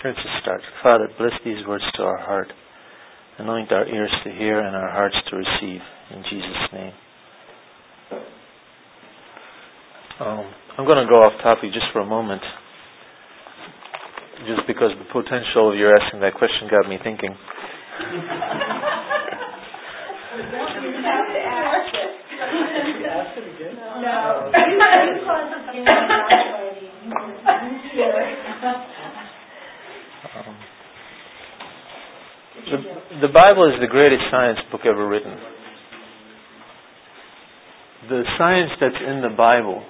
Let's just start. Father, bless these words to our heart. Anoint our ears to hear and our hearts to receive. In Jesus' name. I'm going to go off topic just for a moment. Just because the potential of your asking that question got me thinking. You have to ask it. Ask it again? No. The Bible is the greatest science book ever written. The science that's in the Bible,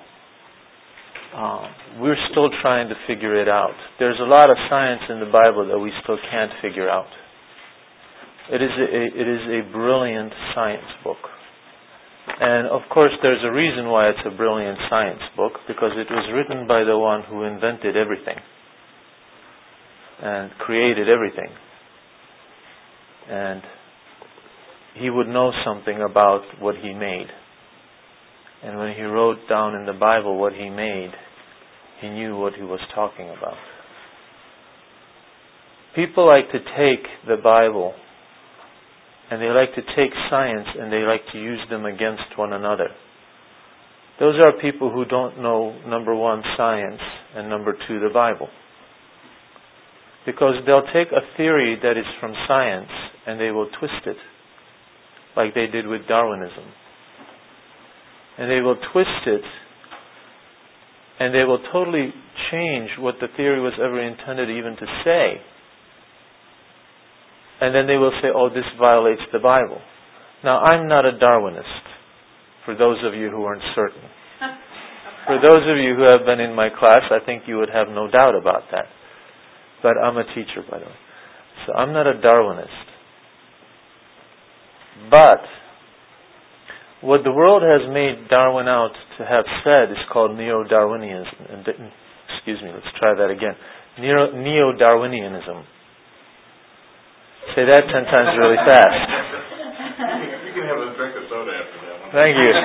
we're still trying to figure it out. There's a lot of science in the Bible that we still can't figure out. It is a brilliant science book. And of course there's a reason why it's a brilliant science book, because it was written by the one who invented everything and created everything. And he would know something about what he made. And when he wrote down in the Bible what he made, he knew what he was talking about. People like to take the Bible and they like to take science and they like to use them against one another. Those are people who don't know, number one, science, and number two, the Bible. Because they'll take a theory that is from science and they will twist it, like they did with Darwinism. And they will twist it and they will totally change what the theory was ever intended even to say. And then they will say, oh, this violates the Bible. Now, I'm not a Darwinist, for those of you who aren't certain. For those of you who have been in my class, I think you would have no doubt about that. But I'm a teacher, by the way. So I'm not a Darwinist. But what the world has made Darwin out to have said is called Neo-Darwinianism. Excuse me, let's try that again. Neo-Darwinianism. Say that 10 times really fast. You can have a drink of soda after that one. Thank you.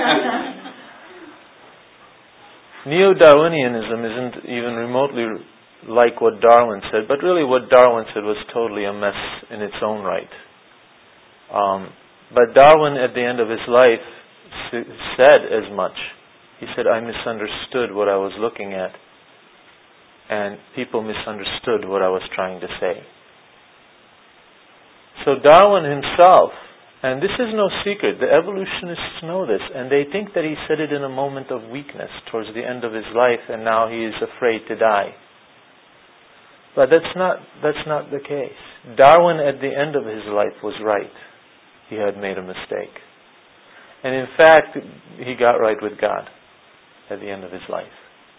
Neo-Darwinianism isn't even remotely like what Darwin said, but really what Darwin said was totally a mess in its own right. But Darwin, at the end of his life, said as much. He said, I misunderstood what I was looking at, and people misunderstood what I was trying to say. So Darwin himself, and this is no secret, the evolutionists know this, and they think that he said it in a moment of weakness towards the end of his life, and now he is afraid to die. But that's not the case. Darwin at the end of his life was right. He had made a mistake. And in fact, he got right with God at the end of his life.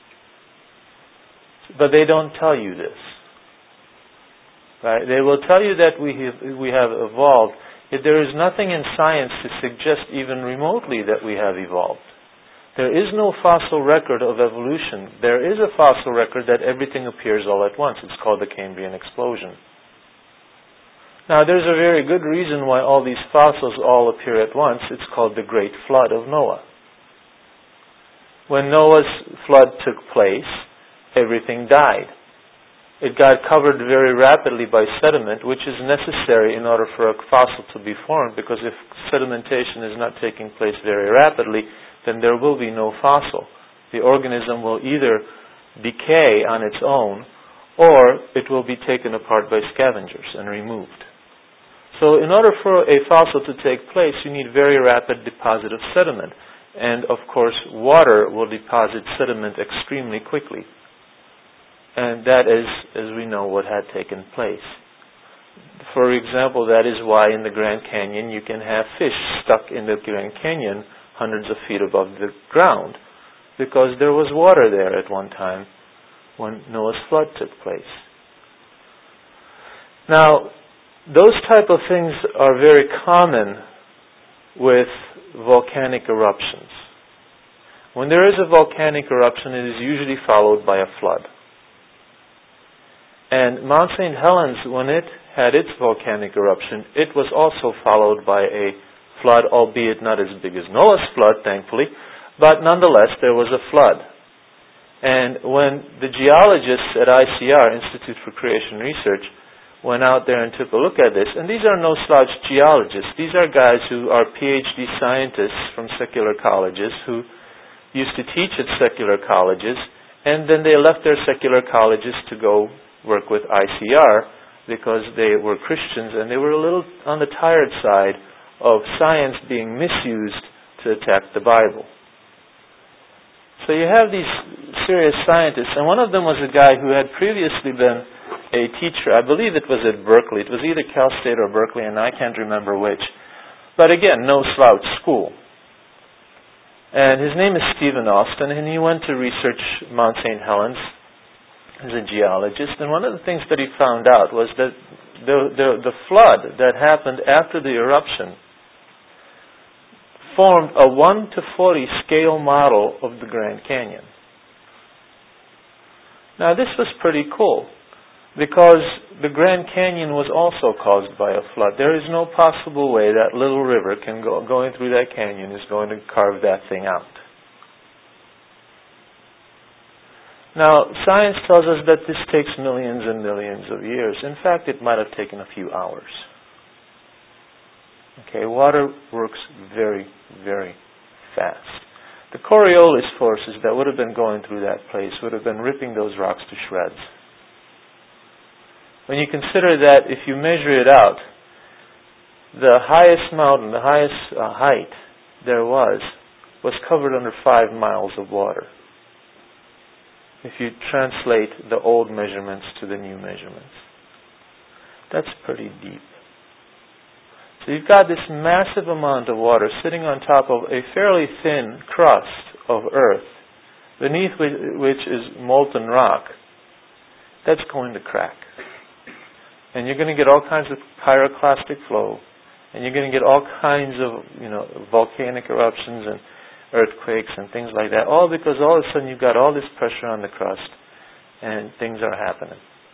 But they don't tell you this. Right? They will tell you that we have evolved, yet there is nothing in science to suggest even remotely that we have evolved. There is no fossil record of evolution. There is a fossil record that everything appears all at once. It's called the Cambrian explosion. Now, there's a very good reason why all these fossils all appear at once. It's called the Great Flood of Noah. When Noah's flood took place, everything died. It got covered very rapidly by sediment, which is necessary in order for a fossil to be formed, because if sedimentation is not taking place very rapidly, then there will be no fossil. The organism will either decay on its own, or it will be taken apart by scavengers and removed. So in order for a fossil to take place, you need very rapid deposit of sediment. And of course, water will deposit sediment extremely quickly. And that is, as we know, what had taken place. For example, that is why in the Grand Canyon you can have fish stuck in the Grand Canyon hundreds of feet above the ground, because there was water there at one time when Noah's flood took place. Now, those type of things are very common with volcanic eruptions. When there is a volcanic eruption, it is usually followed by a flood. And Mount St. Helens, when it had its volcanic eruption, it was also followed by a flood, albeit not as big as Noah's flood, thankfully, but nonetheless there was a flood. And when the geologists at ICR, Institute for Creation Research, went out there and took a look at this, and these are no slouch geologists. These are guys who are PhD scientists from secular colleges who used to teach at secular colleges, and then they left their secular colleges to go work with ICR because they were Christians and they were a little on the tired side of science being misused to attack the Bible. So you have these serious scientists, and one of them was a guy who had previously been a teacher. I believe it was at Berkeley. It was either Cal State or Berkeley, and I can't remember which. But again, no slouch school. And his name is Stephen Austin, and he went to research Mount St. Helens as a geologist. And one of the things that he found out was that the flood that happened after the eruption formed a 1 to 40 scale model of the Grand Canyon. Now this was pretty cool, because the Grand Canyon was also caused by a flood. There is no possible way that little river going through that canyon is going to carve that thing out. Now, science tells us that this takes millions and millions of years. In fact, it might have taken a few hours. Okay, water works very, very fast. The Coriolis forces that would have been going through that place would have been ripping those rocks to shreds. When you consider that if you measure it out, the highest mountain, the highest height there was covered under 5 miles of water. If you translate the old measurements to the new measurements. That's pretty deep. So you've got this massive amount of water sitting on top of a fairly thin crust of earth, beneath which is molten rock. That's going to crack. And you're going to get all kinds of pyroclastic flow, and you're going to get all kinds of, volcanic eruptions and earthquakes and things like that, all because all of a sudden you've got all this pressure on the crust, and things are happening.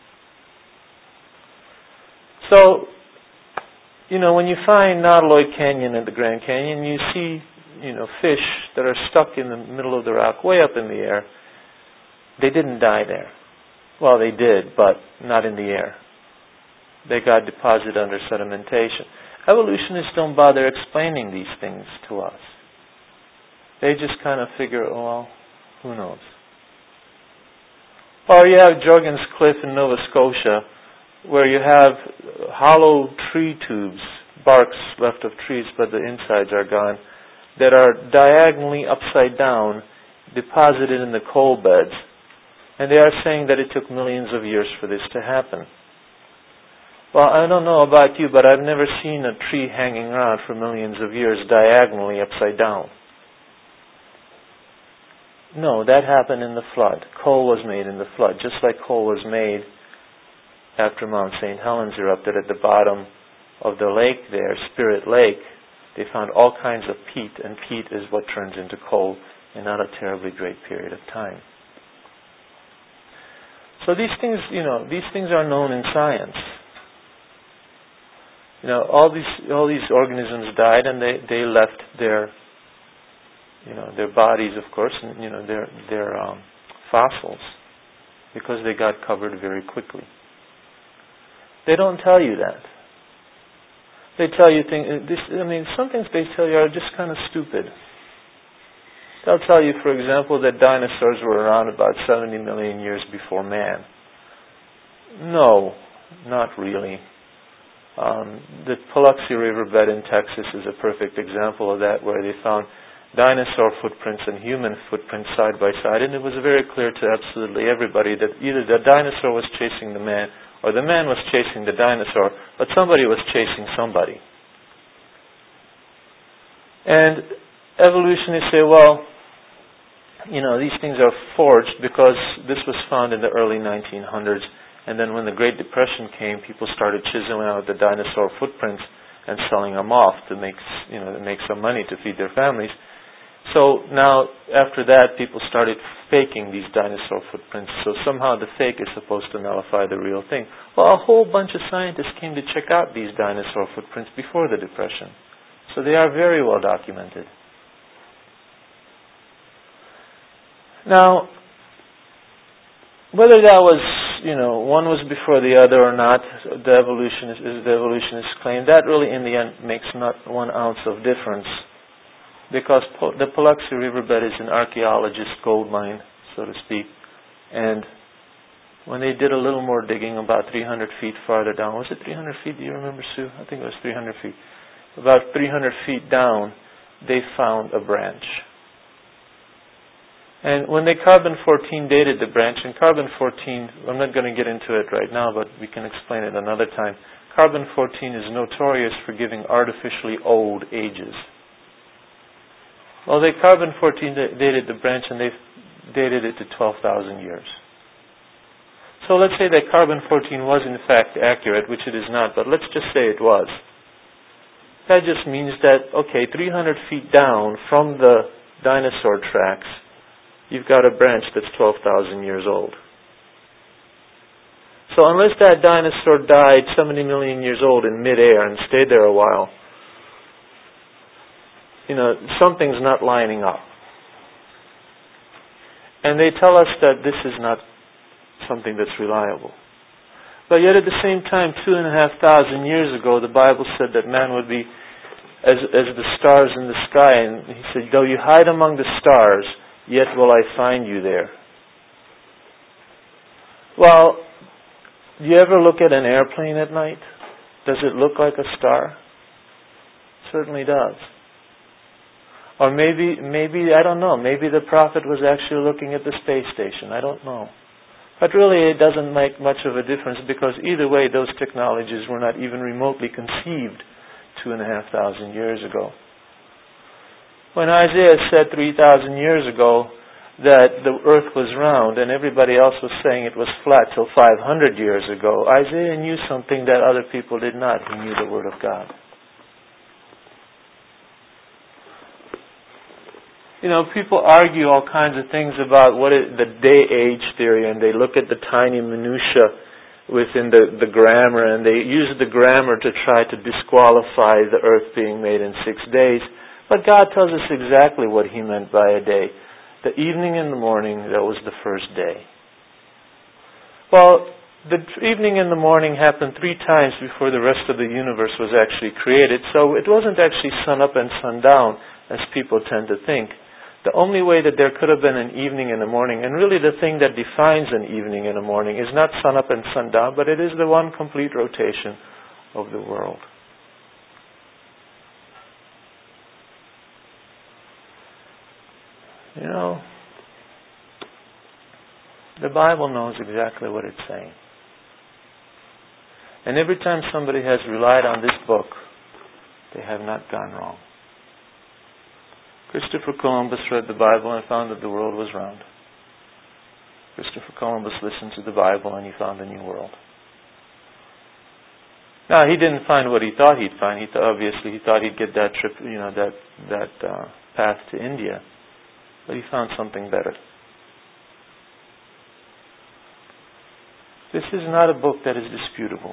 So, when you find Nautiloid Canyon and the Grand Canyon, you see, fish that are stuck in the middle of the rock, way up in the air. They didn't die there. Well, they did, but not in the air. They got deposited under sedimentation. Evolutionists don't bother explaining these things to us. They just kind of figure, who knows? Or you have Jorgens Cliff in Nova Scotia, where you have hollow tree tubes, barks left of trees, but the insides are gone, that are diagonally upside down, deposited in the coal beds. And they are saying that it took millions of years for this to happen. Well, I don't know about you, but I've never seen a tree hanging around for millions of years diagonally upside down. No, that happened in the flood. Coal was made in the flood, just like coal was made after Mount St. Helens erupted at the bottom of the lake there, Spirit Lake. They found all kinds of peat, and peat is what turns into coal in not a terribly great period of time. So these things are known in science. All these organisms died, and they left their bodies, of course, and their fossils, because they got covered very quickly. They don't tell you that. They tell you some things they tell you are just kind of stupid. They'll tell you, for example, that dinosaurs were around about 70 million years before man. No, not really. The Paluxy Riverbed in Texas is a perfect example of that, where they found dinosaur footprints and human footprints side by side, and it was very clear to absolutely everybody that either the dinosaur was chasing the man, or the man was chasing the dinosaur, but somebody was chasing somebody. And evolutionists say, these things are forged because this was found in the early 1900s, and then when the Great Depression came, people started chiseling out the dinosaur footprints and selling them off to make some money to feed their families. So now, after that, people started faking these dinosaur footprints. So somehow the fake is supposed to nullify the real thing. Well, a whole bunch of scientists came to check out these dinosaur footprints before the Depression. So they are very well documented. Now, Whether that was, one was before the other or not, the evolutionists claim, that really in the end makes not 1 ounce of difference. Because the Paluxy Riverbed is an archaeologist's gold mine, so to speak. And when they did a little more digging about 300 feet farther down, was it 300 feet? Do you remember, Sue? I think it was 300 feet. About 300 feet down, they found a branch. And when they carbon-14 dated the branch, and carbon-14, I'm not going to get into it right now, but we can explain it another time. Carbon-14 is notorious for giving artificially old ages. Well, they carbon-14 dated the branch, and they dated it to 12,000 years. So let's say that carbon-14 was in fact accurate, which it is not, but let's just say it was. That just means that, 300 feet down from the dinosaur tracks, you've got a branch that's 12,000 years old. So unless that dinosaur died 70 million years old in midair and stayed there a while, something's not lining up. And they tell us that this is not something that's reliable. But yet at the same time, 2,500 years ago, the Bible said that man would be as the stars in the sky. And he said, though you hide among the stars, yet will I find you there. Well, do you ever look at an airplane at night? Does it look like a star? It certainly does. Or maybe, I don't know, maybe the prophet was actually looking at the space station. I don't know. But really it doesn't make much of a difference, because either way those technologies were not even remotely conceived 2,500 years ago. When Isaiah said 3,000 years ago that the earth was round and everybody else was saying it was flat till 500 years ago, Isaiah knew something that other people did not. He knew the Word of God. People argue all kinds of things about what is the day-age theory, and they look at the tiny minutia within the grammar, and they use the grammar to try to disqualify the earth being made in 6 days. But God tells us exactly what He meant by a day. The evening and the morning, that was the first day. Well, the evening and the morning happened 3 times before the rest of the universe was actually created, so it wasn't actually sun up and sun down, as people tend to think. The only way that there could have been an evening and a morning, and really the thing that defines an evening and a morning, is not sun up and sun down, but it is the one complete rotation of the world. The Bible knows exactly what it's saying. And every time somebody has relied on this book, they have not gone wrong. Christopher Columbus read the Bible and found that the world was round. Christopher Columbus listened to the Bible and he found a new world. Now, he didn't find what he thought he'd find. Obviously, he thought he'd get that trip, that path to India. But he found something better. This is not a book that is disputable.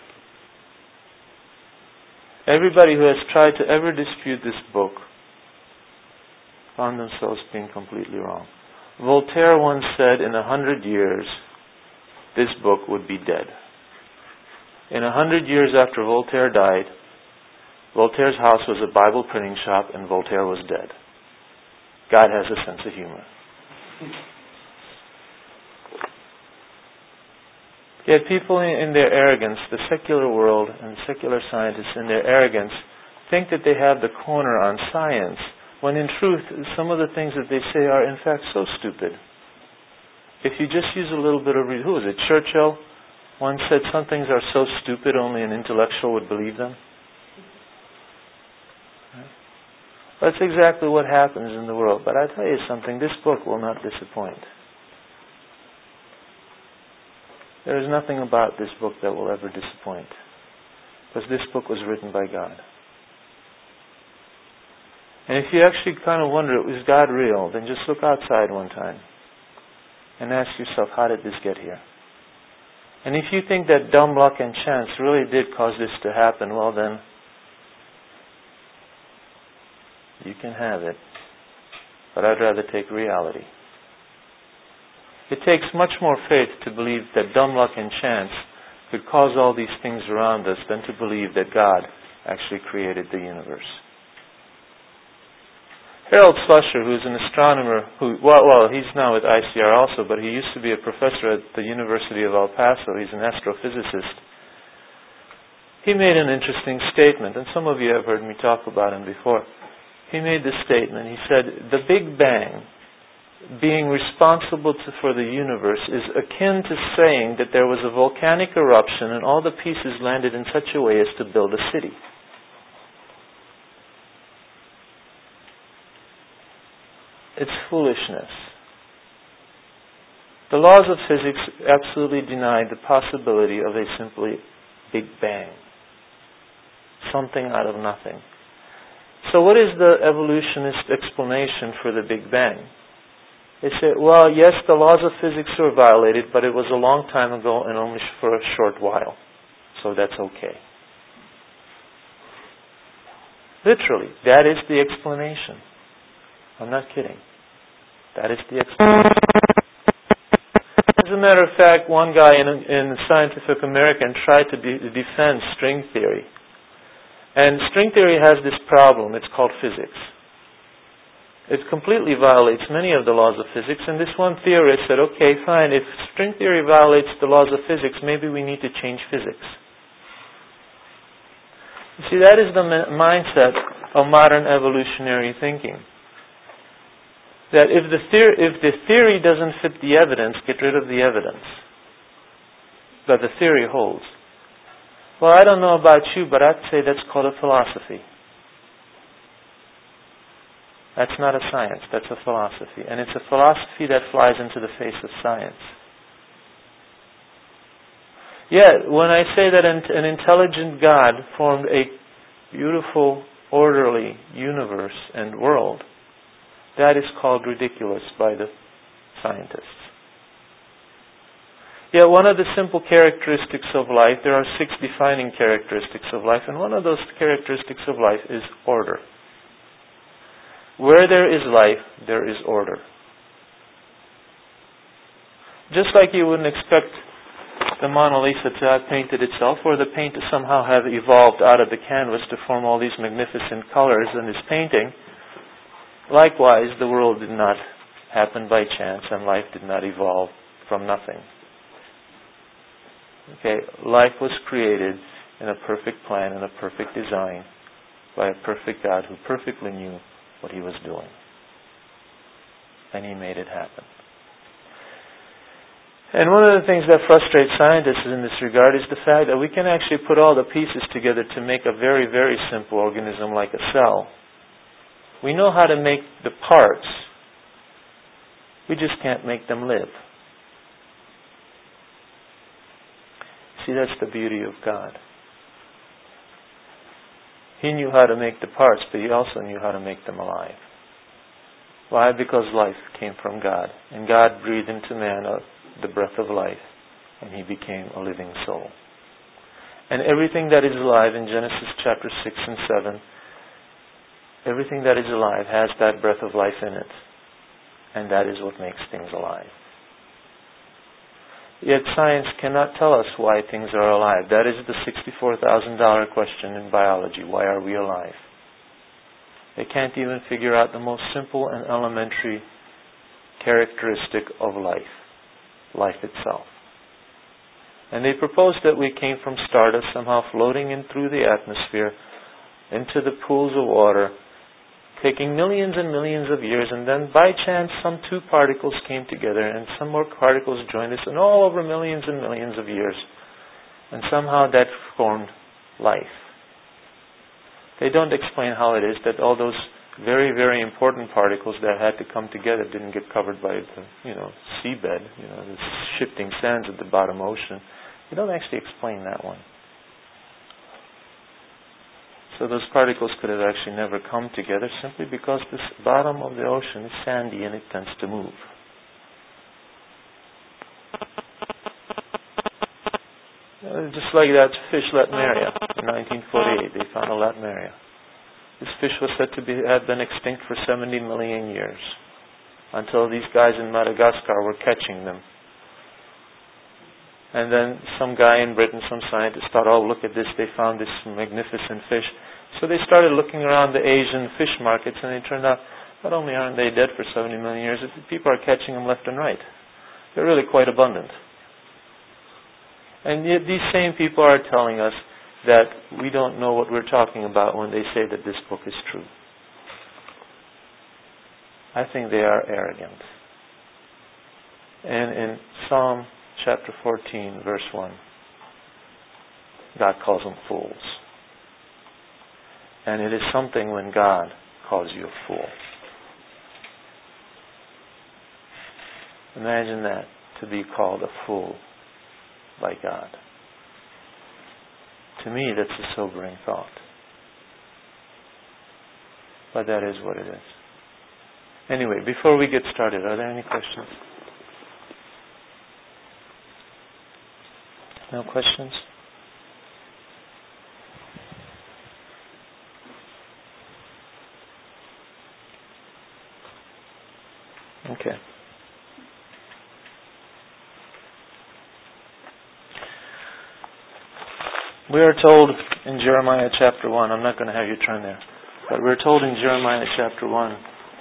Everybody who has tried to ever dispute this book found themselves being completely wrong. Voltaire once said, in 100 years, this book would be dead. In 100 years after Voltaire died, Voltaire's house was a Bible printing shop and Voltaire was dead. God has a sense of humor. Yet people in their arrogance, the secular world and secular scientists in their arrogance, think that they have the corner on science, when in truth, some of the things that they say are in fact so stupid. If you just use a little bit of who was it? Churchill once said some things are so stupid only an intellectual would believe them. That's exactly what happens in the world. But I tell you something, this book will not disappoint. There is nothing about this book that will ever disappoint. Because this book was written by God. And if you actually kind of wonder, is God real? Then just look outside one time and ask yourself, how did this get here? And if you think that dumb luck and chance really did cause this to happen, well then, you can have it. But I'd rather take reality. It takes much more faith to believe that dumb luck and chance could cause all these things around us than to believe that God actually created the universe. Harold Slusher, who's an astronomer, he's now with ICR also, but he used to be a professor at the University of El Paso. He's an astrophysicist. He made an interesting statement, and some of you have heard me talk about him before. He made this statement. He said, the Big Bang, being responsible for the universe, is akin to saying that there was a volcanic eruption and all the pieces landed in such a way as to build a city. It's foolishness. The laws of physics absolutely deny the possibility of a simply Big Bang. Something out of nothing. So what is the evolutionist explanation for the Big Bang? They say, well, yes, the laws of physics were violated, but it was a long time ago and only for a short while. So that's okay. Literally, that is the explanation. I'm not kidding. That is the explanation. As a matter of fact, one guy in Scientific American tried to defend string theory. And string theory has this problem. It's called physics. It completely violates many of the laws of physics. And this one theorist said, okay, fine, if string theory violates the laws of physics, maybe we need to change physics. You see, that is the mindset of modern evolutionary thinking. That if the theory doesn't fit the evidence, get rid of the evidence. But the theory holds. Well, I don't know about you, but I'd say that's called a philosophy. That's not a science, that's a philosophy. And it's a philosophy that flies into the face of science. Yet, when I say that an intelligent God formed a beautiful, orderly universe and world, that is called ridiculous by the scientists. Yet one of the simple characteristics of life, there are 6 defining characteristics of life, and one of those characteristics of life is order. Where there is life, there is order. Just like you wouldn't expect the Mona Lisa to have painted itself, or the paint to somehow have evolved out of the canvas to form all these magnificent colors in this painting, likewise, the world did not happen by chance, and life did not evolve from nothing. Okay, life was created in a perfect plan and a perfect design by a perfect God who perfectly knew what He was doing. And He made it happen. And one of the things that frustrates scientists in this regard is the fact that we can actually put all the pieces together to make a very, very simple organism like a cell. We know how to make the parts. We just can't make them live. See, that's the beauty of God. He knew how to make the parts, but He also knew how to make them alive. Why? Because life came from God. And God breathed into man the breath of life, and he became a living soul. And everything that is alive in Genesis chapter 6 and 7, everything that is alive has that breath of life in it. And that is what makes things alive. Yet science cannot tell us why things are alive. That is the $64,000 question in biology. Why are we alive? They can't even figure out the most simple and elementary characteristic of life. Life itself. And they propose that we came from stardust somehow floating in through the atmosphere into the pools of water, taking millions and millions of years, and then by chance some 2 particles came together and some more particles joined us, and all over millions and millions of years. And somehow that formed life. They don't explain how it is that all those very, very important particles that had to come together didn't get covered by the, seabed, the shifting sands at the bottom ocean. They don't actually explain that one. So those particles could have actually never come together simply because this bottom of the ocean is sandy and it tends to move. Just like that fish Latmeria in 1948, they found a Latmeria. This fish was said to have been extinct for 70 million years. until these guys in Madagascar were catching them. And then some guy in Britain, some scientist thought, oh, look at this, they found this magnificent fish. So they started looking around the Asian fish markets, and it turned out, not only aren't they dead for 70 million years, people are catching them left and right. They're really quite abundant. And yet these same people are telling us that we don't know what we're talking about when they say that this book is true. I think they are arrogant. And in Psalm chapter 14, verse 1, God calls them fools. And it is something when God calls you a fool. Imagine that, to be called a fool by God. To me, that's a sobering thought. But that is what it is. Anyway, before we get started, are there any questions? No questions? Okay. We are told in Jeremiah chapter 1, I'm not going to have you turn there, but we're told in Jeremiah chapter 1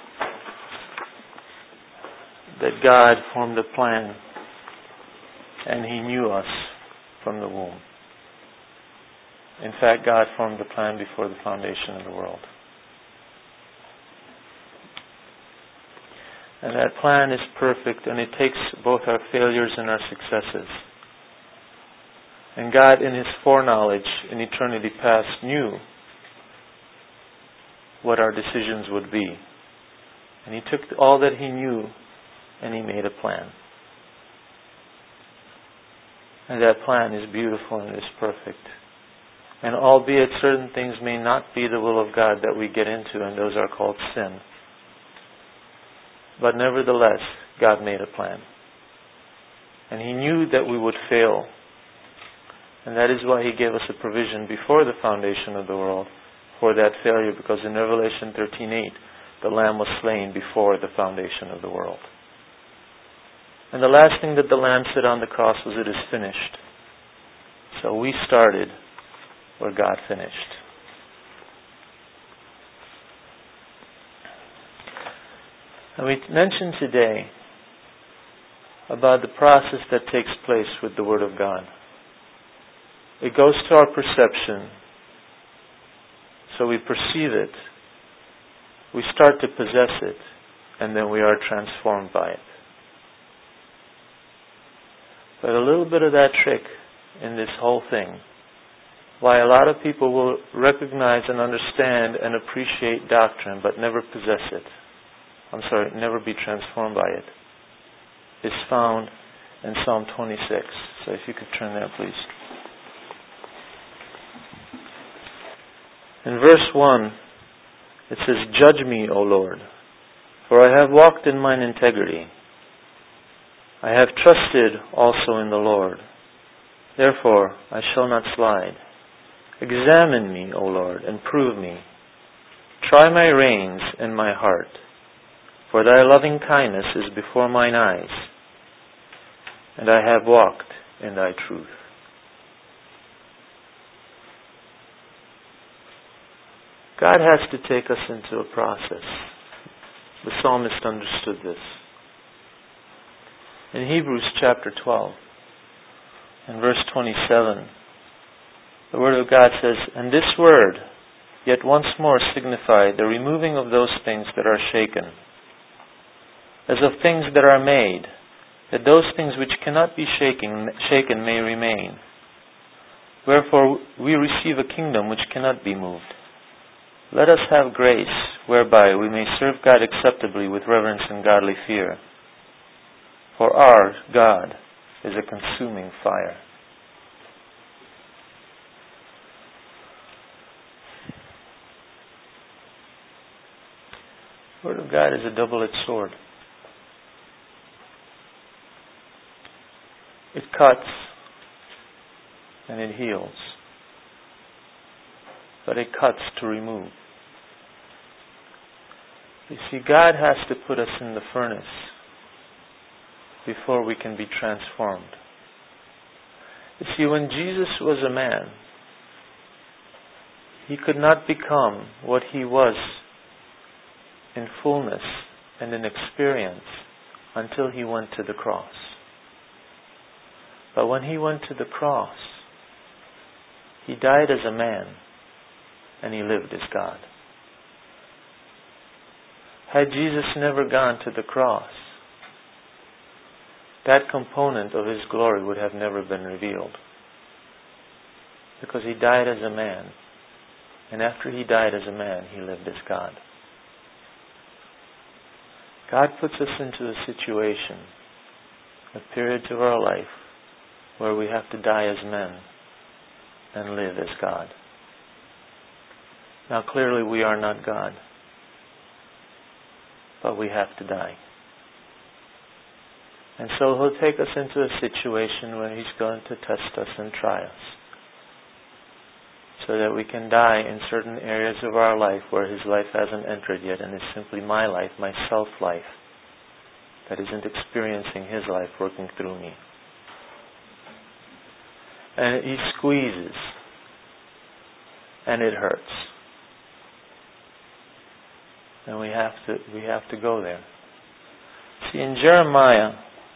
that God formed a plan and He knew us from the womb. In fact, God formed the plan before the foundation of the world. And that plan is perfect, and it takes both our failures and our successes. And God, in His foreknowledge in eternity past, knew what our decisions would be. And He took all that He knew and He made a plan. And that plan is beautiful and is perfect. And albeit certain things may not be the will of God that we get into, and those are called sin. But nevertheless, God made a plan. And He knew that we would fail. And that is why He gave us a provision before the foundation of the world for that failure, because in Revelation 13:8, the Lamb was slain before the foundation of the world. And the last thing that the Lamb said on the cross was, "It is finished." So we started where God finished. And we mentioned today about the process that takes place with the Word of God. It goes to our perception, so we perceive it, we start to possess it, and then we are transformed by it. But a little bit of that trick in this whole thing, why a lot of people will recognize and understand and appreciate doctrine but never possess it, never be transformed by it, is found in Psalm 26. So if you could turn there, please. In verse 1, it says, "Judge me, O Lord, for I have walked in mine integrity. I have trusted also in the Lord. Therefore I shall not slide. Examine me, O Lord, and prove me. Try my reins and my heart. For thy loving kindness is before mine eyes, and I have walked in thy truth." God has to take us into a process. The psalmist understood this. In Hebrews chapter 12, in verse 27, the Word of God says, "And this word yet once more signified the removing of those things that are shaken, as of things that are made, that those things which cannot be shaken may remain. Wherefore we receive a kingdom which cannot be moved. Let us have grace, whereby we may serve God acceptably with reverence and godly fear. For our God is a consuming fire." The Word of God is a double-edged sword. It cuts and it heals. But it cuts to remove. You see, God has to put us in the furnace before we can be transformed. You see, when Jesus was a man, He could not become what He was in fullness and in experience until He went to the cross. But when He went to the cross, He died as a man and He lived as God. Had Jesus never gone to the cross, that component of His glory would have never been revealed. Because He died as a man, and after He died as a man, He lived as God. God puts us into a situation, a period of our life, where we have to die as men and live as God. Now clearly we are not God, but we have to die. And so He'll take us into a situation where He's going to test us and try us, so that we can die in certain areas of our life where His life hasn't entered yet, and it's simply my life, my self-life, that isn't experiencing His life working through me. And He squeezes, and it hurts. And we have to go there. See, in Jeremiah,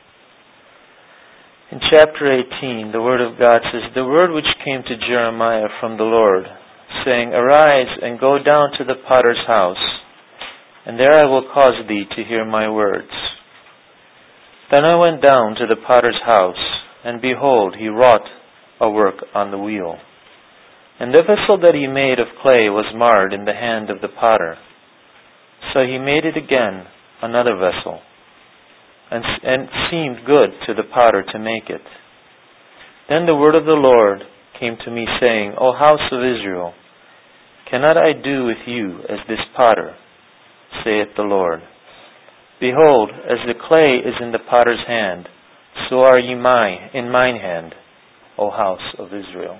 in chapter 18, the Word of God says, "The word which came to Jeremiah from the Lord, saying, Arise and go down to the potter's house, and there I will cause thee to hear my words. Then I went down to the potter's house, and behold, he wrought a work on the wheel. And the vessel that he made of clay was marred in the hand of the potter. So he made it again, another vessel, and seemed good to the potter to make it. Then the word of the Lord came to me, saying, O house of Israel, cannot I do with you as this potter, saith the Lord? Behold, as the clay is in the potter's hand, so are ye in mine hand, O house of Israel."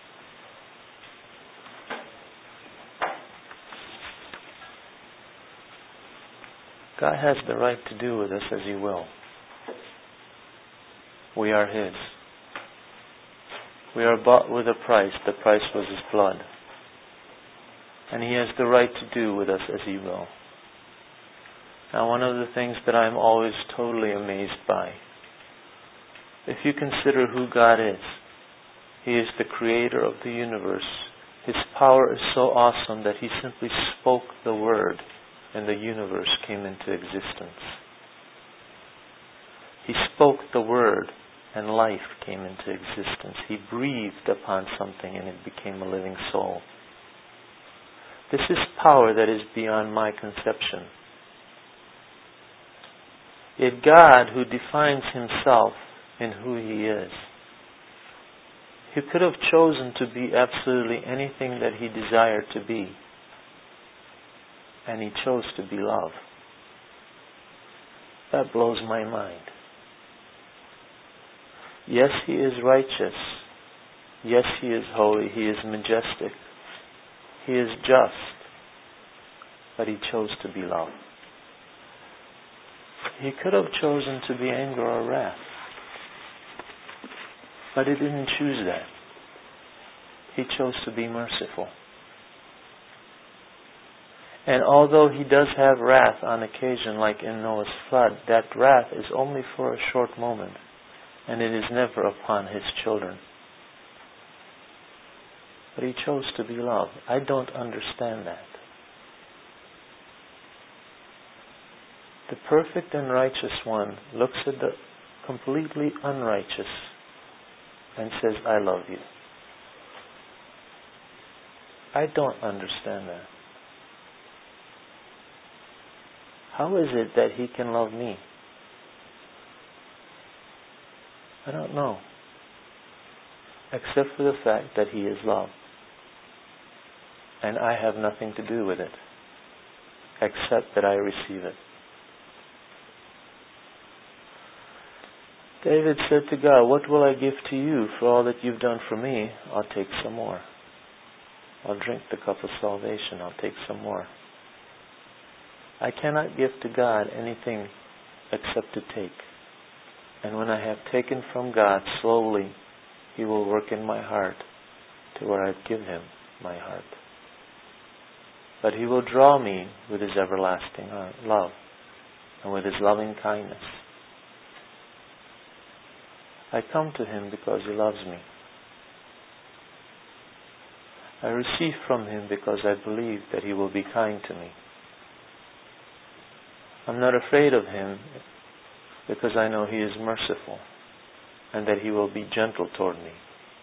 God has the right to do with us as He will. We are His. We are bought with a price. The price was His blood. And He has the right to do with us as He will. Now, one of the things that I'm always totally amazed by, if you consider who God is, He is the creator of the universe. His power is so awesome that He simply spoke the word and the universe came into existence. He spoke the word and life came into existence. He breathed upon something and it became a living soul. This is power that is beyond my conception. Yet God, who defines Himself in who He is, He could have chosen to be absolutely anything that He desired to be. And He chose to be love. That blows my mind. Yes, He is righteous. Yes, He is holy. He is majestic. He is just. But He chose to be love. He could have chosen to be anger or wrath. But He didn't choose that. He chose to be merciful. And although He does have wrath on occasion, like in Noah's flood, that wrath is only for a short moment, and it is never upon His children. But He chose to be love. I don't understand that. The perfect and righteous one looks at the completely unrighteous and says, I love you. I don't understand that. How is it that He can love me? I don't know. Except for the fact that He is love. And I have nothing to do with it, except that I receive it. David said to God, what will I give to you for all that you've done for me? I'll take some more. I'll drink the cup of salvation. I'll take some more. I cannot give to God anything except to take. And when I have taken from God, slowly He will work in my heart to where I give Him my heart. But He will draw me with His everlasting love and with His loving kindness. I come to Him because He loves me. I receive from Him because I believe that He will be kind to me. I'm not afraid of Him because I know He is merciful and that He will be gentle toward me.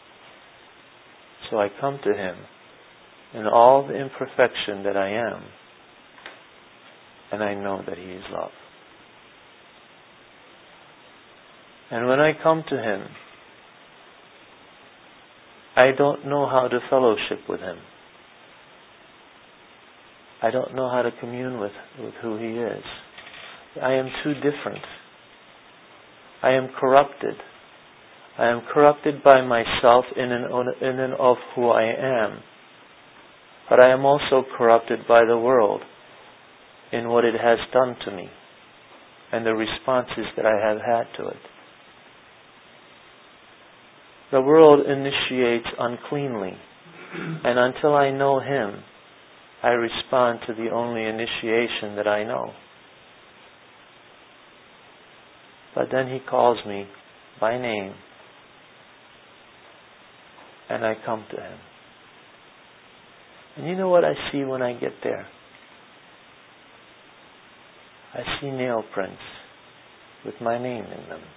So I come to Him in all the imperfection that I am, and I know that He is love. And when I come to Him, I don't know how to fellowship with Him. I don't know how to commune with who He is. I am too different. I am corrupted. I am corrupted by myself in and of who I am. But I am also corrupted by the world in what it has done to me and the responses that I have had to it. The world initiates uncleanly, and until I know Him, I respond to the only initiation that I know. But then He calls me by name, and I come to Him. And you know what I see when I get there? I see nail prints with my name in them.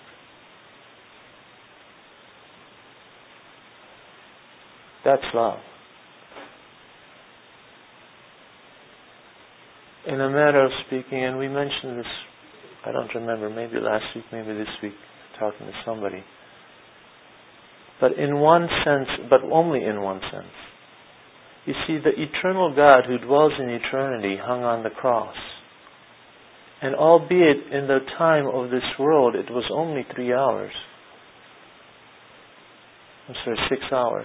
That's love. In a matter of speaking, and we mentioned this, I don't remember, maybe last week, maybe this week, talking to somebody. But in one sense, but only in one sense. You see, the eternal God who dwells in eternity hung on the cross. And albeit in the time of this world, it was only 3 hours. 6 hours.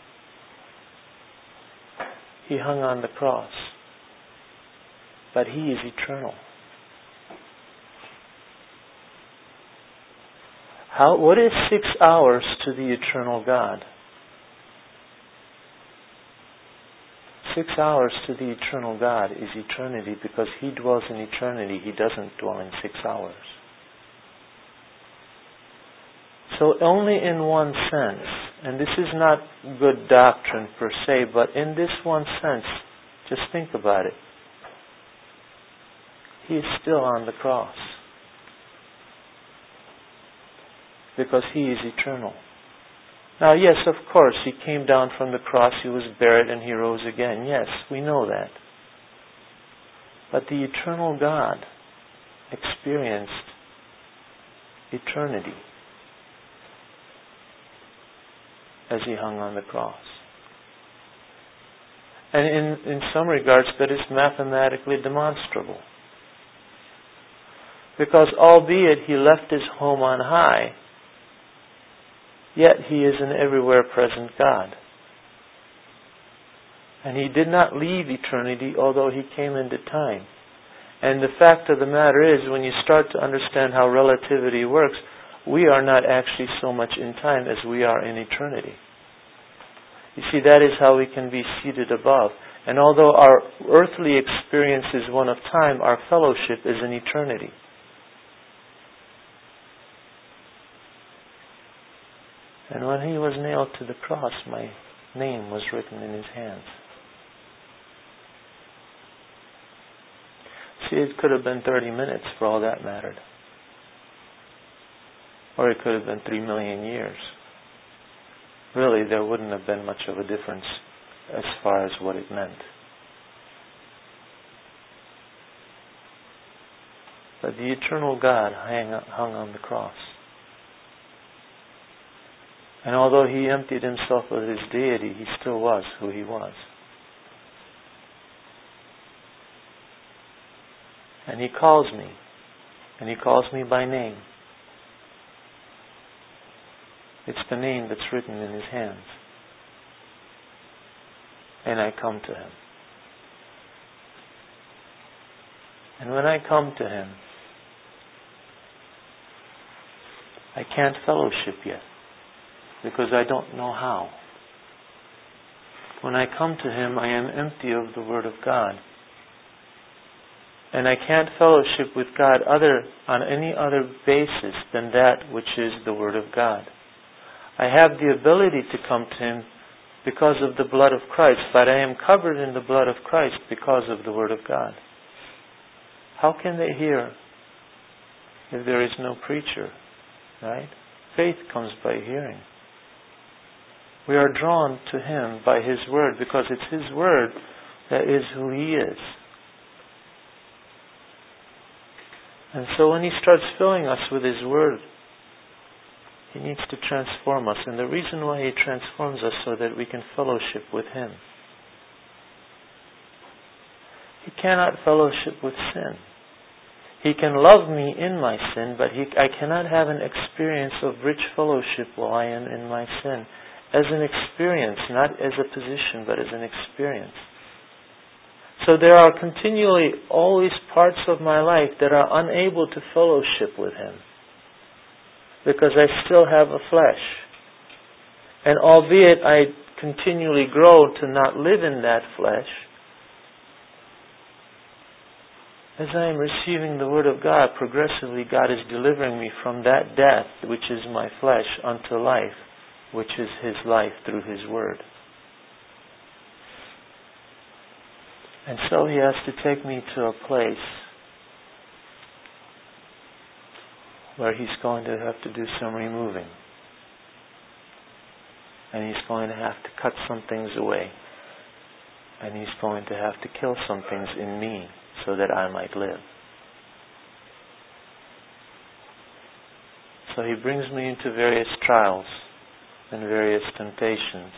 He hung on the cross. But He is eternal. What is 6 hours to the eternal God? 6 hours to the eternal God is eternity, because He dwells in eternity. He doesn't dwell in 6 hours. So only in one sense, and this is not good doctrine per se, but in this one sense, just think about it. He is still on the cross. Because He is eternal. Now, yes, of course, He came down from the cross, He was buried, and He rose again. Yes, we know that. But the eternal God experienced eternity as He hung on the cross. And in some regards, that is mathematically demonstrable. Because albeit He left His home on high, yet He is an everywhere present God. And He did not leave eternity, although He came into time. And the fact of the matter is, when you start to understand how relativity works, we are not actually so much in time as we are in eternity. You see, that is how we can be seated above. And although our earthly experience is one of time, our fellowship is in eternity. And when He was nailed to the cross, my name was written in His hands. See, it could have been 30 minutes for all that mattered. Or it could have been 3 million years. Really, there wouldn't have been much of a difference as far as what it meant. But the eternal God hung on the cross. And although He emptied Himself of His deity, He still was who He was. And He calls me. And He calls me by name. It's the name that's written in His hands. And I come to Him. And when I come to Him, I can't fellowship yet because I don't know how. When I come to Him, I am empty of the Word of God. And I can't fellowship with God on any other basis than that which is the Word of God. I have the ability to come to Him because of the blood of Christ, but I am covered in the blood of Christ because of the Word of God. How can they hear if there is no preacher? Right? Faith comes by hearing. We are drawn to Him by His Word because it's His Word that is who He is. And so when He starts filling us with His Word, He needs to transform us. And the reason why He transforms us so that we can fellowship with Him. He cannot fellowship with sin. He can love me in my sin, but I cannot have an experience of rich fellowship while I am in my sin. As an experience, not as a position, but as an experience. So there are continually always parts of my life that are unable to fellowship with Him because I still have a flesh. And albeit I continually grow to not live in that flesh, as I am receiving the Word of God, progressively God is delivering me from that death, which is my flesh, unto life, which is His life through His Word. And so He has to take me to a place where He's going to have to do some removing. And He's going to have to cut some things away. And He's going to have to kill some things in me so that I might live. So He brings me into various trials and various temptations.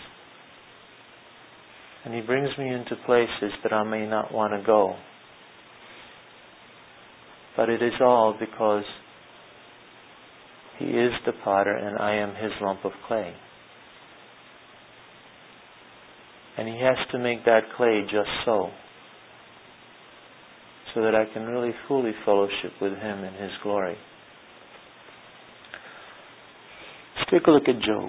And He brings me into places that I may not want to go. But it is all because He is the potter and I am His lump of clay. And He has to make that clay just so that I can really fully fellowship with Him in His glory. Let's take a look at Job.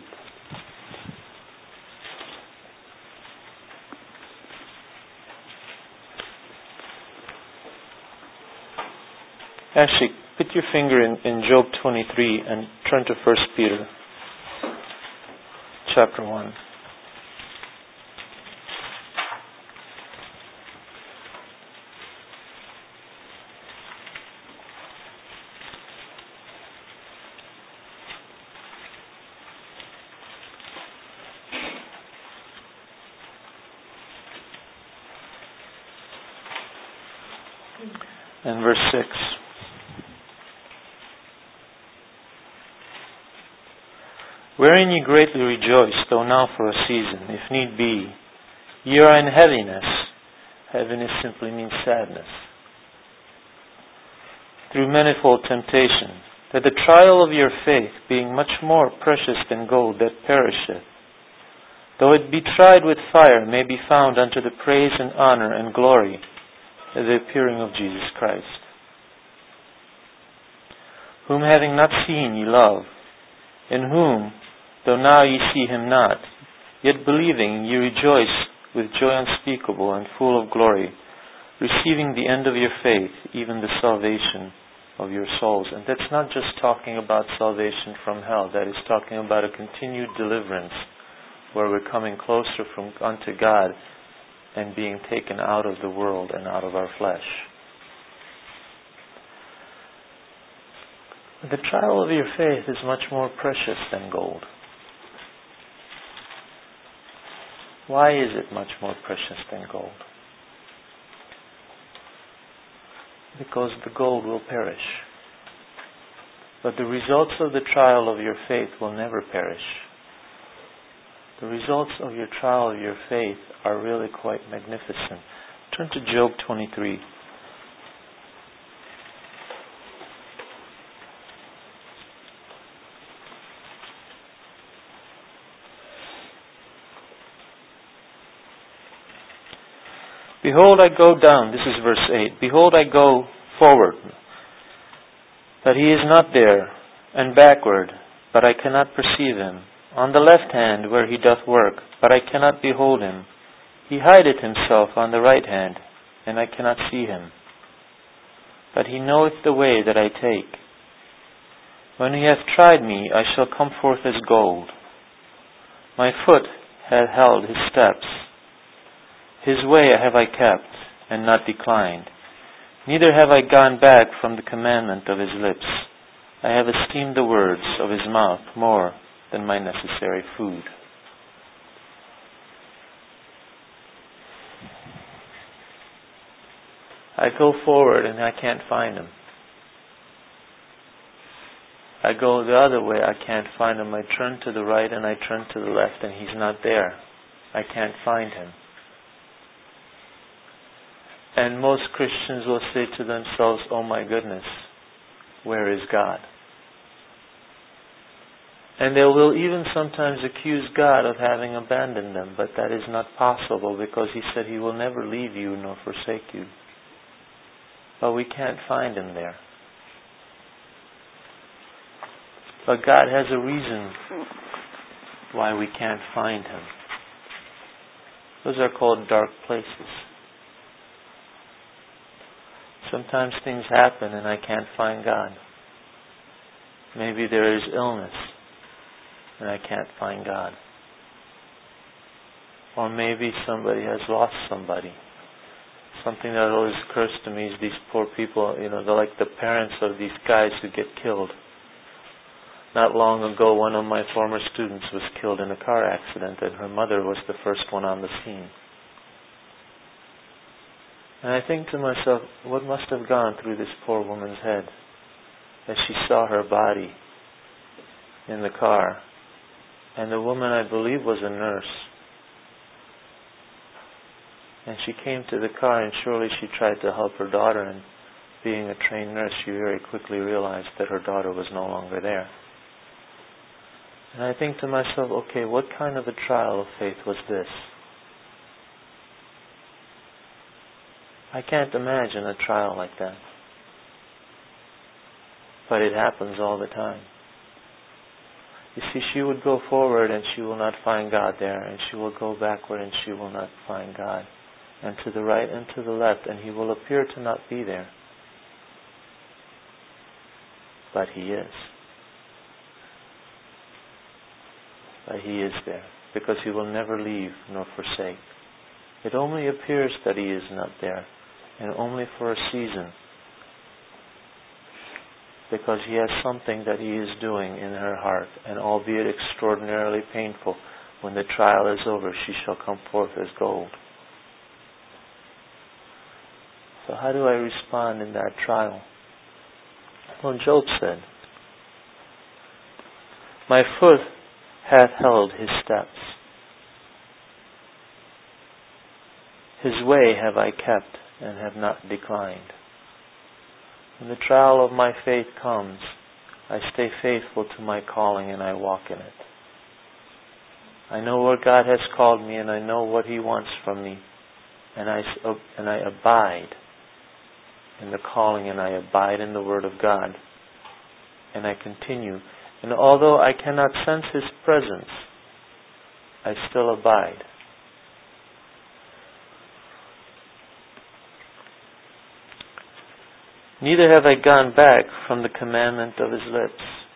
Actually, put your finger in Job 23 and turn to 1 Peter chapter 1. And verse 6. Wherein ye greatly rejoice, though now for a season, if need be, ye are in heaviness. Heaviness simply means sadness. Through manifold temptation, that the trial of your faith, being much more precious than gold that perisheth, though it be tried with fire, may be found unto the praise and honor and glory at the appearing of Jesus Christ, whom having not seen ye love, in whom, though now ye see Him not, yet believing ye rejoice with joy unspeakable and full of glory, receiving the end of your faith, even the salvation of your souls. And that's not just talking about salvation from hell. That is talking about a continued deliverance where we're coming closer unto God and being taken out of the world and out of our flesh. The trial of your faith is much more precious than gold. Why is it much more precious than gold? Because the gold will perish. But the results of the trial of your faith will never perish. The results of your trial of your faith are really quite magnificent. Turn to Job 23. Behold, I go down, this is verse 8. Behold, I go forward, but he is not there, and backward, but I cannot perceive him. On the left hand where he doth work, but I cannot behold him. He hideth himself on the right hand, and I cannot see him. But he knoweth the way that I take. When he hath tried me, I shall come forth as gold. My foot hath held his steps. His way have I kept, and not declined. Neither have I gone back from the commandment of his lips. I have esteemed the words of his mouth more than my necessary food. I go forward and I can't find him. I go the other way, I can't find him. I turn to the right and I turn to the left and he's not there. I can't find him. And most Christians will say to themselves, oh my goodness, where is God? And they will even sometimes accuse God of having abandoned them, but that is not possible because He said He will never leave you nor forsake you. But we can't find Him there. But God has a reason why we can't find Him. Those are called dark places. Sometimes things happen and I can't find God. Maybe there is illness and I can't find God. Or maybe somebody has lost somebody. Something that always occurs to me is these poor people, they're like the parents of these guys who get killed. Not long ago, one of my former students was killed in a car accident and her mother was the first one on the scene. And I think to myself, what must have gone through this poor woman's head as she saw her body in the car. And the woman, I believe, was a nurse. And she came to the car and surely she tried to help her daughter, and being a trained nurse, she very quickly realized that her daughter was no longer there. And I think to myself, okay, what kind of a trial of faith was this? I can't imagine a trial like that. But it happens all the time. You see, she would go forward and she will not find God there, and she will go backward and she will not find God, and to the right and to the left, and He will appear to not be there. But He is. But He is there, because He will never leave nor forsake. It only appears that He is not there, and only for a season, because He has something that He is doing in her heart, and albeit extraordinarily painful, when the trial is over, she shall come forth as gold. So how do I respond in that trial? Well, Job said, my foot hath held his steps. His way have I kept, and have not declined. When the trial of my faith comes, I stay faithful to my calling and I walk in it. I know where God has called me and I know what He wants from me, and I abide in the calling and I abide in the Word of God, and I continue. And although I cannot sense His presence, I still abide. Neither have I gone back from the commandment of His lips.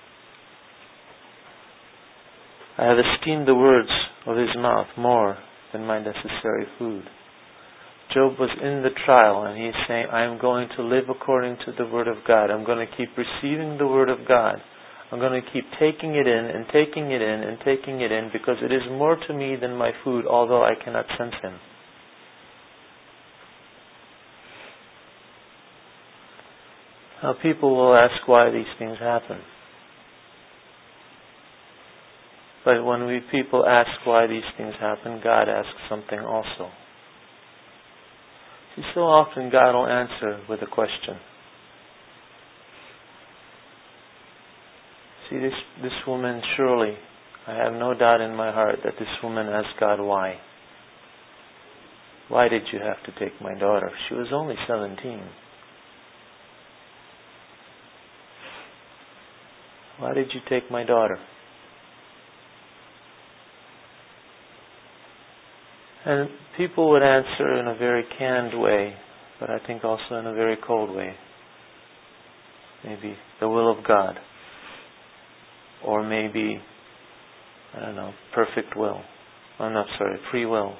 I have esteemed the words of His mouth more than my necessary food. Job was in the trial and he's saying, I am going to live according to the Word of God. I'm going to keep receiving the Word of God. I'm going to keep taking it in and taking it in and taking it in, because it is more to me than my food, although I cannot sense Him. Now people will ask why these things happen. But when people ask why these things happen, God asks something also. See, so often God will answer with a question. See, this woman, surely, I have no doubt in my heart that this woman asked God why. Why did you have to take my daughter? She was only 17. Why did you take my daughter? And people would answer in a very canned way, but I think also in a very cold way. Maybe the will of God. Or maybe, I don't know, perfect will. Free will.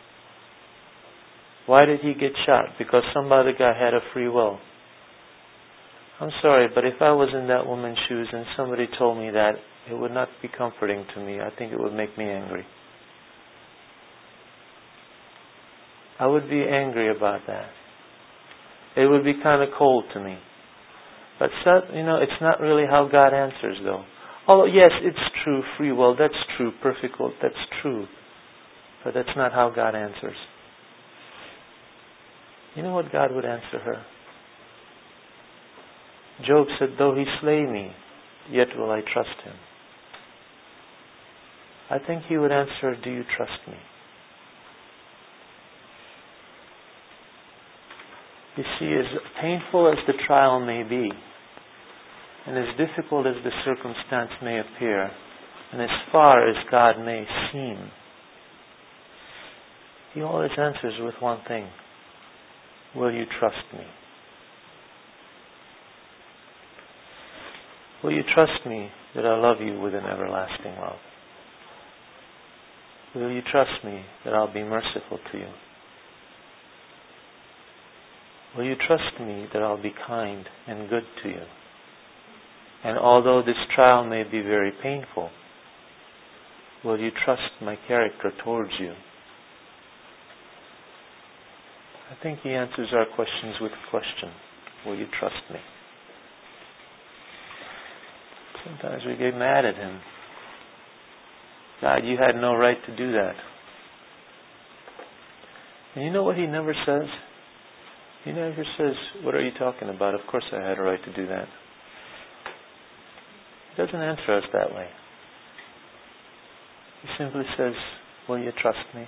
Why did he get shot? Because some other guy had a free will. I'm sorry, but if I was in that woman's shoes and somebody told me that, it would not be comforting to me. I think it would make me angry. I would be angry about that. It would be kind of cold to me. But, it's not really how God answers, though. Although, yes, it's true, free will, that's true, perfect will, that's true. But that's not how God answers. You know what God would answer her? Job said, though he slay me, yet will I trust him. I think he would answer, do you trust me? You see, as painful as the trial may be, and as difficult as the circumstance may appear, and as far as God may seem, He always answers with one thing. Will you trust me? Will you trust me that I love you with an everlasting love? Will you trust me that I'll be merciful to you? Will you trust me that I'll be kind and good to you? And although this trial may be very painful, will you trust my character towards you? I think He answers our questions with a question. Will you trust me? Sometimes we get mad at Him. God, you had no right to do that. And you know what He never says? He never says, what are you talking about? Of course I had a right to do that. He doesn't answer us that way. He simply says, will you trust me?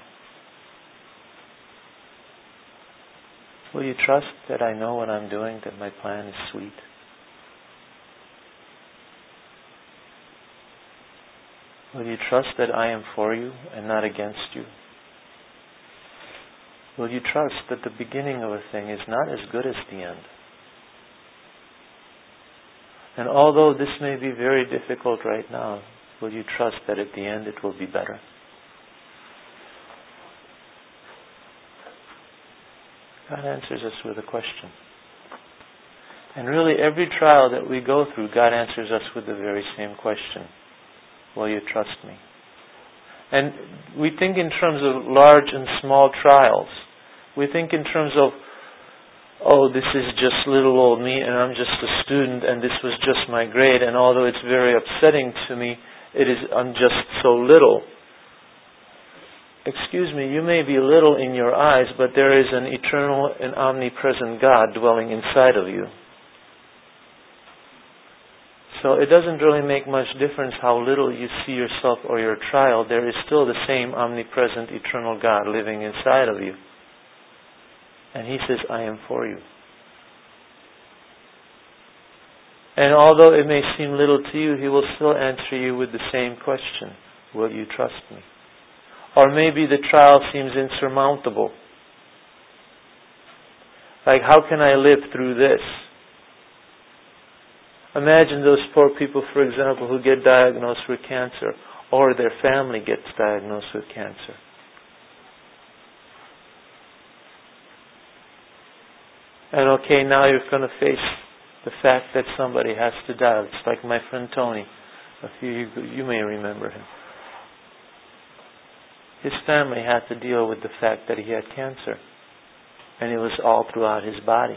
Will you trust that I know what I'm doing, that my plan is sweet? Will you trust that I am for you and not against you? Will you trust that the beginning of a thing is not as good as the end? And although this may be very difficult right now, will you trust that at the end it will be better? God answers us with a question. And really every trial that we go through, God answers us with the very same question. Will you trust me? And we think in terms of large and small trials. We think in terms of, oh, this is just little old me and I'm just a student and this was just my grade, and although it's very upsetting to me, I'm just so little. Excuse me, you may be little in your eyes, but there is an eternal and omnipresent God dwelling inside of you. So it doesn't really make much difference how little you see yourself or your trial. There is still the same omnipresent, eternal God living inside of you. And He says, I am for you. And although it may seem little to you, He will still answer you with the same question. Will you trust me? Or maybe the trial seems insurmountable. Like, how can I live through this? Imagine those poor people, for example, who get diagnosed with cancer, or their family gets diagnosed with cancer. And okay, now you're going to face the fact that somebody has to die. It's like my friend Tony. You may remember him. His family had to deal with the fact that he had cancer. And it was all throughout his body.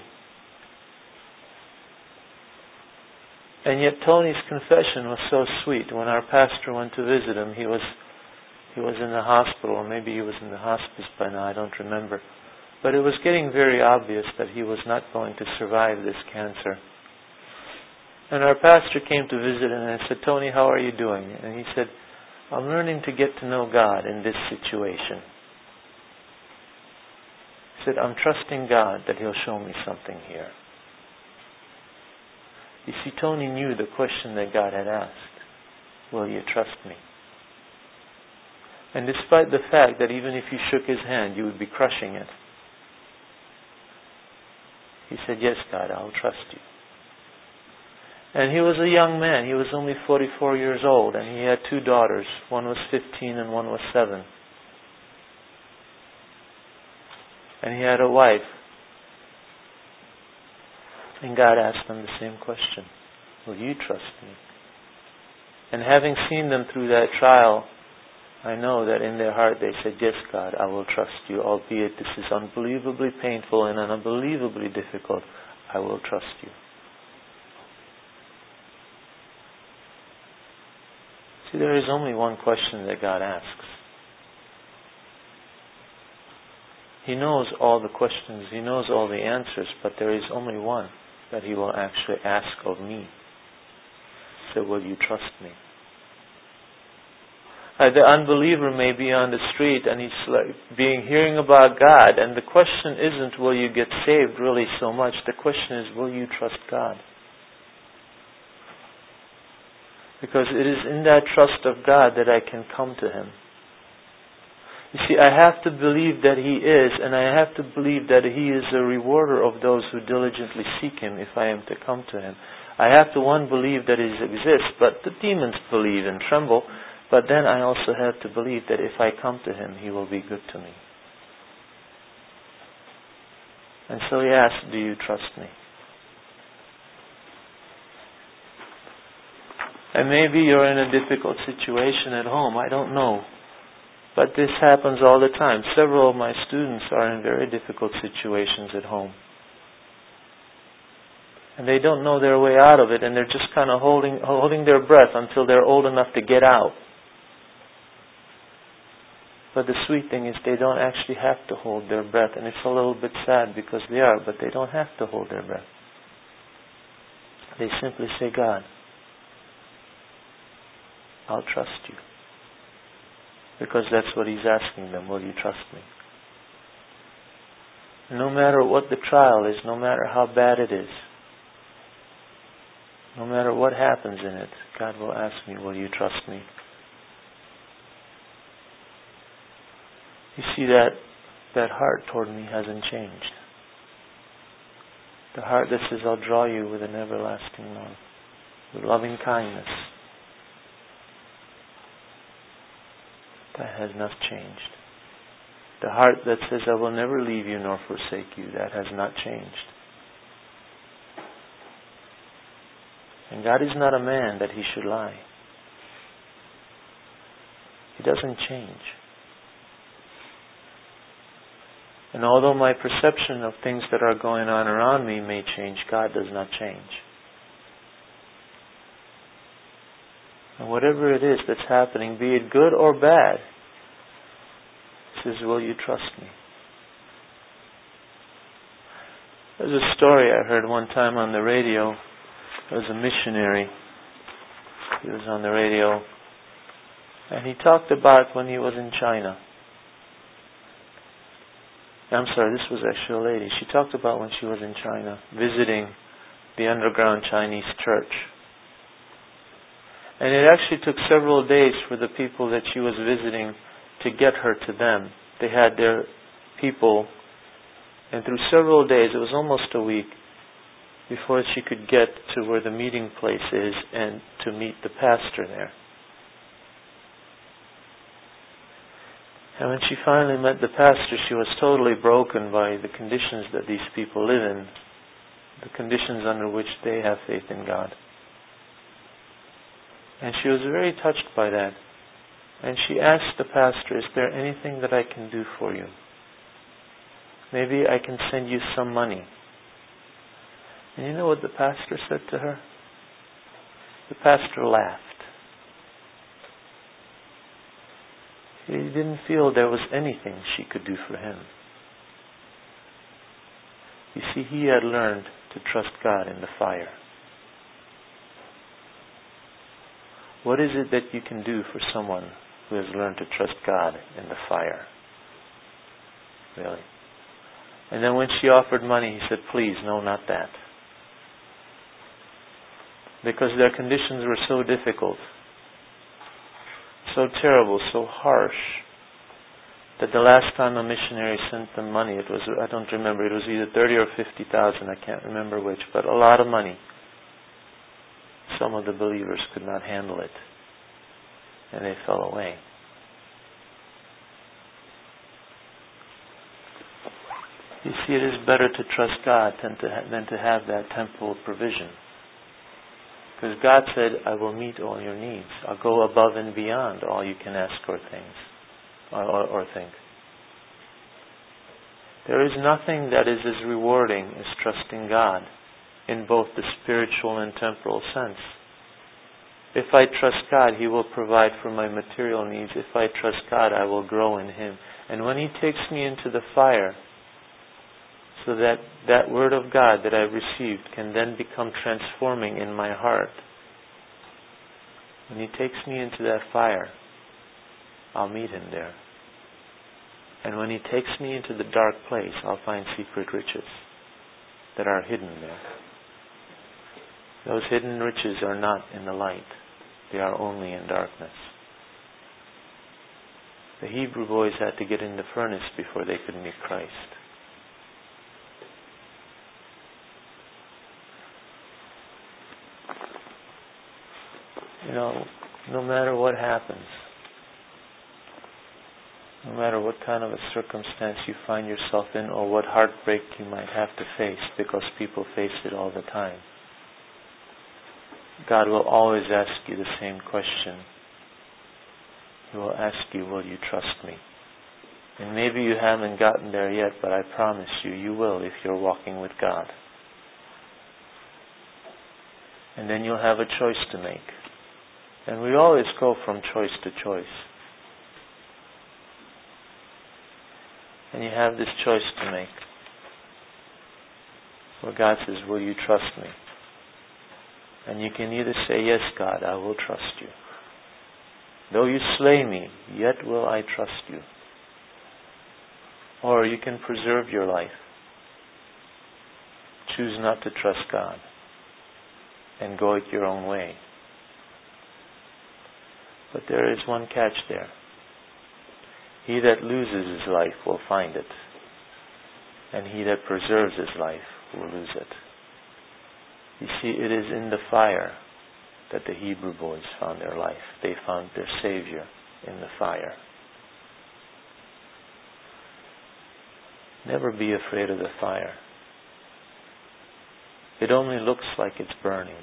And yet Tony's confession was so sweet. When our pastor went to visit him, he was in the hospital, or maybe he was in the hospice by now, I don't remember. But it was getting very obvious that he was not going to survive this cancer. And our pastor came to visit him and I said, Tony, how are you doing? And he said, I'm learning to get to know God in this situation. He said, I'm trusting God that He'll show me something here. You see, Tony knew the question that God had asked. Will you trust me? And despite the fact that even if you shook his hand, you would be crushing it, he said, yes, God, I'll trust you. And he was a young man. He was only 44 years old, and he had 2 daughters. One was 15 and one was 7. And he had a wife. And God asked them the same question. Will you trust me? And having seen them through that trial, I know that in their heart they said, yes, God, I will trust you, albeit this is unbelievably painful and unbelievably difficult. I will trust you. See, there is only one question that God asks. He knows all the questions, He knows all the answers, but there is only one that He will actually ask of me. So will you trust me? The unbeliever may be on the street and he's hearing about God, and the question isn't will you get saved really so much. The question is, will you trust God? Because it is in that trust of God that I can come to Him. You see, I have to believe that He is, and I have to believe that He is a rewarder of those who diligently seek Him if I am to come to Him. I have to, believe that He exists, but the demons believe and tremble. But then I also have to believe that if I come to Him, He will be good to me. And so He asks, do you trust me? And maybe you're in a difficult situation at home. I don't know. But this happens all the time. Several of my students are in very difficult situations at home. And they don't know their way out of it, and they're just kind of holding their breath until they're old enough to get out. But the sweet thing is they don't actually have to hold their breath. And it's a little bit sad because they are, but they don't have to hold their breath. They simply say, God, I'll trust you. Because that's what He's asking them. Will you trust me? No matter what the trial is, no matter how bad it is, no matter what happens in it, God will ask me, will you trust me? You see, that heart toward me hasn't changed. The heart that says, I'll draw you with an everlasting love, with loving kindness. That has not changed. The heart that says, I will never leave you nor forsake you, that has not changed. And God is not a man that He should lie. He doesn't change. And although my perception of things that are going on around me may change, God does not change. And whatever it is that's happening, be it good or bad, He says, will you trust me? There's a story I heard one time on the radio. There was a missionary. He was on the radio. And he talked about when he was in China. I'm sorry, this was actually a lady. She talked about when she was in China, visiting the underground Chinese church. And it actually took several days for the people that she was visiting to get her to them. They had their people, and through several days, it was almost a week, before she could get to where the meeting place is and to meet the pastor there. And when she finally met the pastor, she was totally broken by the conditions that these people live in, the conditions under which they have faith in God. And she was very touched by that. And she asked the pastor, is there anything that I can do for you? Maybe I can send you some money. And you know what the pastor said to her? The pastor laughed. He didn't feel there was anything she could do for him. You see, he had learned to trust God in the fire. What is it that you can do for someone who has learned to trust God in the fire? Really? And then when she offered money, he said, please, no, not that. because their conditions were so difficult, so terrible, so harsh, that the last time a missionary sent them money, it was, I don't remember, it was either 30 or 50,000, I can't remember which, but a lot of money. Some of the believers could not handle it, and they fell away. You see, it is better to trust God than to have that temporal provision. Because God said, I will meet all your needs. I'll go above and beyond all you can ask or think. There is nothing that is as rewarding as trusting God in both the spiritual and temporal sense. If I trust God, He will provide for my material needs. If I trust God, I will grow in Him. And when He takes me into the fire, so that that Word of God that I've received can then become transforming in my heart. When He takes me into that fire, I'll meet Him there. And when He takes me into the dark place, I'll find secret riches that are hidden there. Those hidden riches are not in the light. They are only in darkness. The Hebrew boys had to get in the furnace before they could meet Christ. No matter what happens, no matter what kind of a circumstance you find yourself in or what heartbreak you might have to face, because people face it all the time, God will always ask you the same question. He will ask you, will you trust me? And maybe you haven't gotten there yet, but I promise you, you will if you're walking with God. And then you'll have a choice to make. And we always go from choice to choice. And you have this choice to make, where God says, will you trust me? And you can either say, yes, God, I will trust you. Though you slay me, yet will I trust you. Or you can preserve your life. Choose not to trust God and go it your own way. But there is one catch there. He that loses his life will find it, and he that preserves his life will lose it. You see, it is in the fire that the Hebrew boys found their life. They found their Savior in the fire. Never be afraid of the fire. It only looks like it's burning.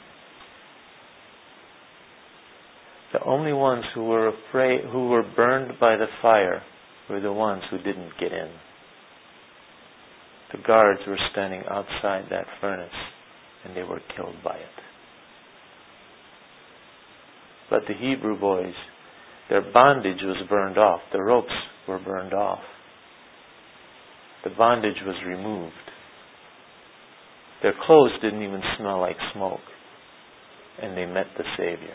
The only ones who were burned by the fire were the ones who didn't get in. The guards were standing outside that furnace, and they were killed by it. But the Hebrew boys, their bondage was burned off. The ropes were burned off. The bondage was removed. Their clothes didn't even smell like smoke. And they met the Savior.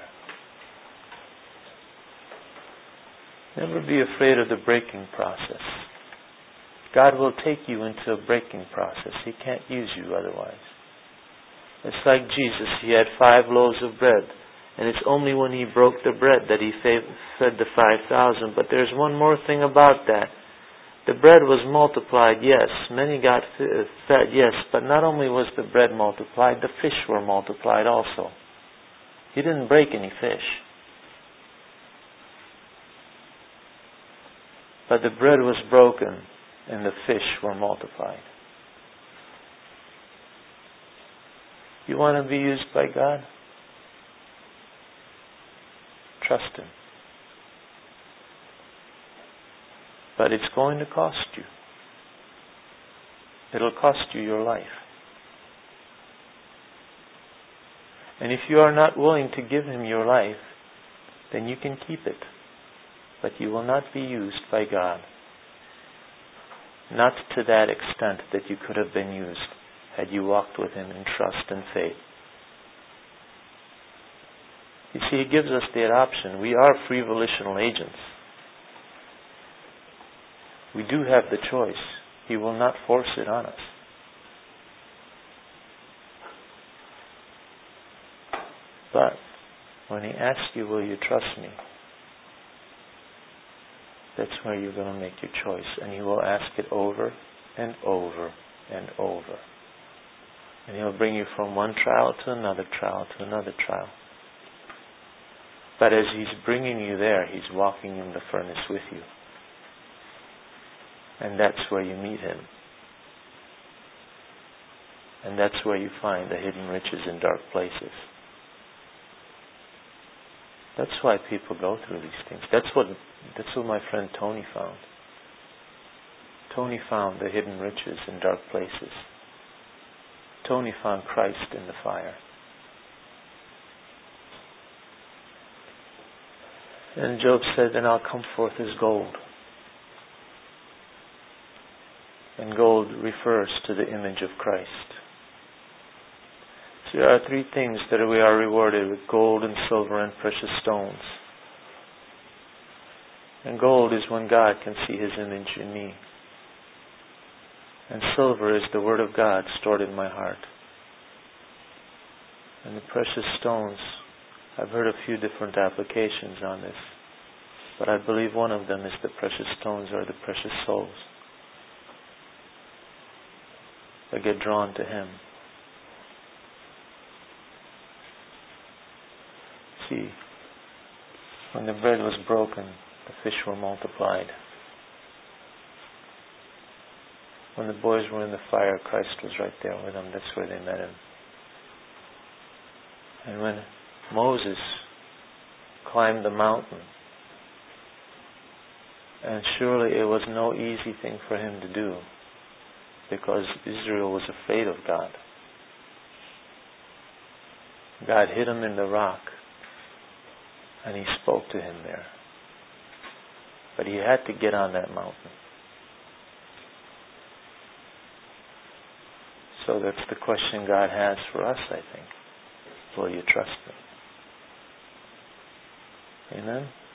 Never be afraid of the breaking process. God will take you into a breaking process. He can't use you otherwise. It's like Jesus. He had 5 loaves of bread. And it's only when He broke the bread that He fed the 5,000. But there's one more thing about that. The bread was multiplied, yes. Many got fed, yes. But not only was the bread multiplied, the fish were multiplied also. He didn't break any fish. But the bread was broken and the fish were multiplied. You want to be used by God? Trust Him. But it's going to cost you. It'll cost you your life. And if you are not willing to give Him your life, then you can keep it. But you will not be used by God. Not to that extent that you could have been used had you walked with Him in trust and faith. You see, He gives us that option. We are free volitional agents. We do have the choice. He will not force it on us. When He asks you, will you trust me? That's where you're going to make your choice. And He will ask it over and over and over. And He'll bring you from one trial to another trial to another trial. But as He's bringing you there, He's walking in the furnace with you. And that's where you meet Him. And that's where you find the hidden riches in dark places. That's why people go through these things. That's what my friend Tony found. Tony found the hidden riches in dark places. Tony found Christ in the fire. And Job said, "Then I'll come forth as gold." And gold refers to the image of Christ. So there are three things that we are rewarded with: gold and silver and precious stones. And gold is when God can see His image in me. And silver is the Word of God stored in my heart. And the precious stones, I've heard a few different applications on this, but I believe one of them is the precious stones are the precious souls that get drawn to Him. See, when the bread was broken, the fish were multiplied. When the boys were in the fire, Christ was right there with them. That's where they met Him. And when Moses climbed the mountain, and surely it was no easy thing for him to do, because Israel was afraid of God. God hid him in the rock, and He spoke to him there. But he had to get on that mountain. So that's the question God has for us, I think. Will you trust me? Amen?